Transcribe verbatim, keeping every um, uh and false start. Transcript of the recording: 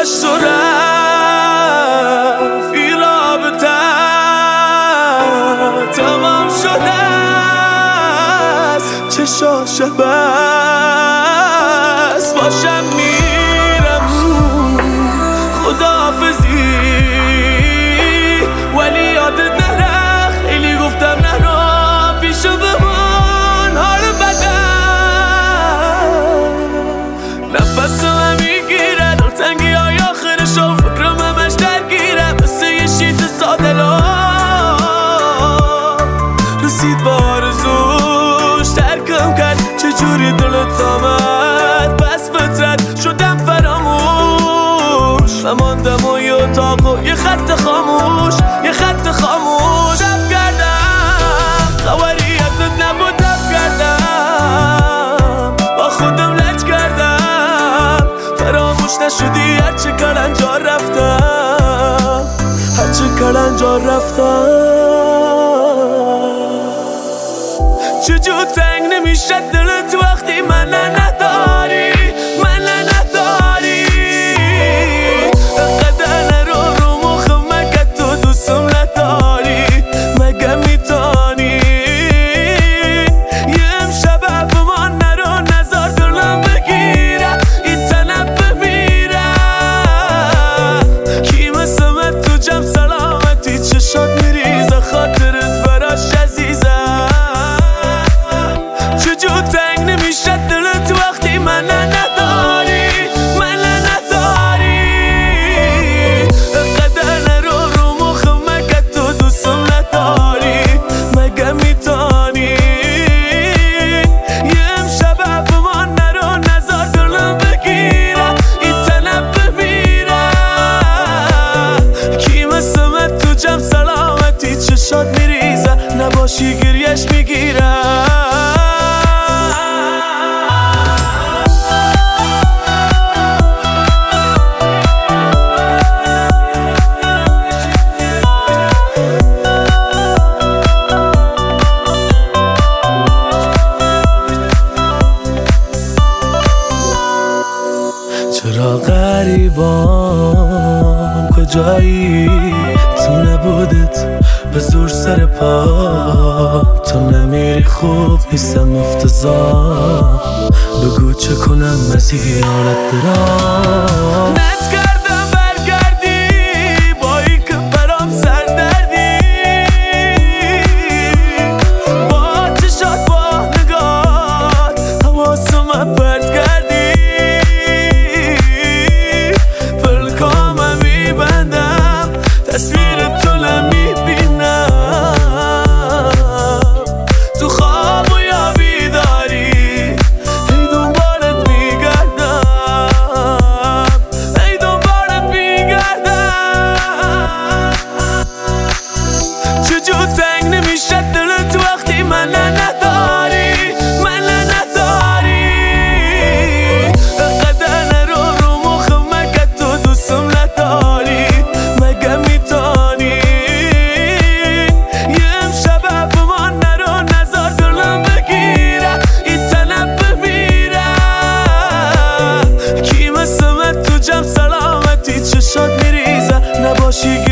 داشت و رفت این رابطه تمام شده است، چشاش بس باشم میرم خداحافظی، ولی یادت نره خیلی گفتم نرو پیشو بمان حال بدن نفسم میگیره دلتنگی های آخرشو فکرم همش درگیره مثل یه شیط ساده لا رسید با آرزوش ترکم کرد چجوری دلت آمد پس فطرت شدم فراموش نماندم و یه اتاق و یه خط خاموش یه خط خاموش دب کردم خبریتت نبود دب کردم با خودم لج کردم فراموش نشدی هرچه کلنجار رفتم هرچه کلنجار رفتم چجور تنگ نمیشه دلت وقتی من نداری من نداری قدر نرو رو مخم مگه تو دوستم نداری مگه میتانی یه امشب به من نرو نزار دلم بگیره این تنب بمیره کی مثل من تو جمع سلامتی چشات میریزه خاطرت براش عزیزه چجور تنگ نمیشه دلت وقتی من نداری من نداری قدر نرو رو مخم مگه تو دوستم نداری مگه میتانی یه امشب به من نرو نزار دلم بگیره این تنب بمیره کی مثل من تو جمع سلامتی چشات میریزه نباشی گریش میگیره چرا غریبان کجایی تو نبودت به زور سر پا تو نمیری خوب نیستم افتضاح بگو چه کنم از این حالت برام نز کردم برگردی با ای که برام سردردی با چشات با نگات حواسم پرت کردی پلکام میبندم تصویر تو نمیبینم تو خواب و یا بیداری ای دنبالت میگردم ای دنبالت میگردم چجور تنگ نمیشه دلت وقتی من نداری من نداری قدر نرو رو مخم مگه تو دوستم نداری مگه میتانی یه امشب به من نرو نزار دلم بگیره این تنب بمیره کی مثل من تو جمع سلامتی چشات میریزه نباشی